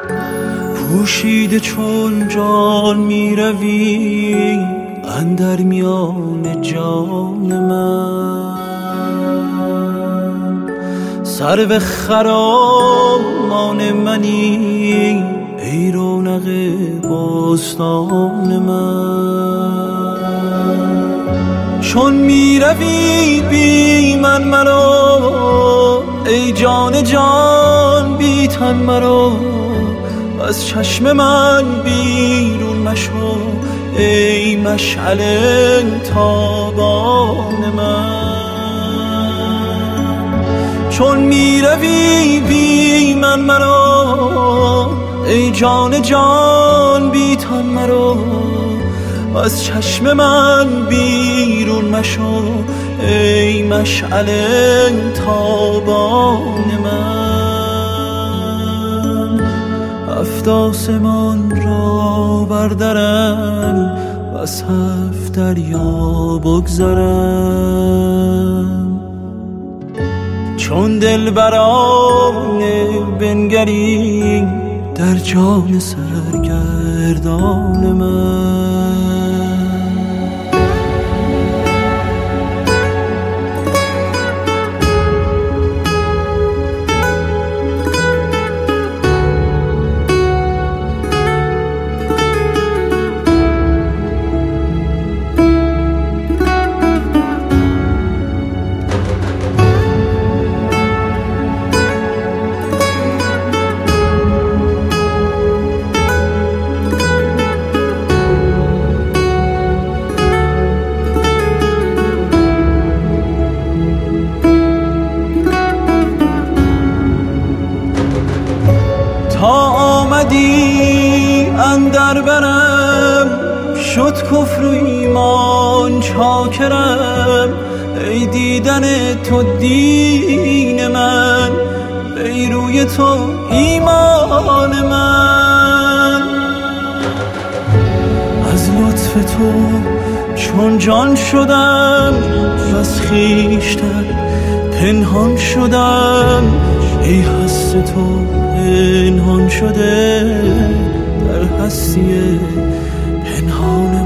پوشیده چون جان می روی اندر میان جان من، سرو خرامان منی ای رونق باستان من. چون می روی بی من مرا ای جان جان بی تن مرا، از چشم من بیرون مشو ای مشعل تابان من. چون می روی بی من مرا ای جان جان بی تن مرا، از چشم من بیرون مشو ای مشعل تابان من. هفت آسمان را بردرم و از هفت دریا بگذرم، چون دلبران بنگری در جان سرگردان من. تا آمدی اندر برم شد کفر و ایمان چاکرم، ای دیدن تو دین من ای روی تو ایمان من. از لطف تو چون جان شدم از خویشتن پنهان شدم، ای هست تو پنهان شده در هستی پنهان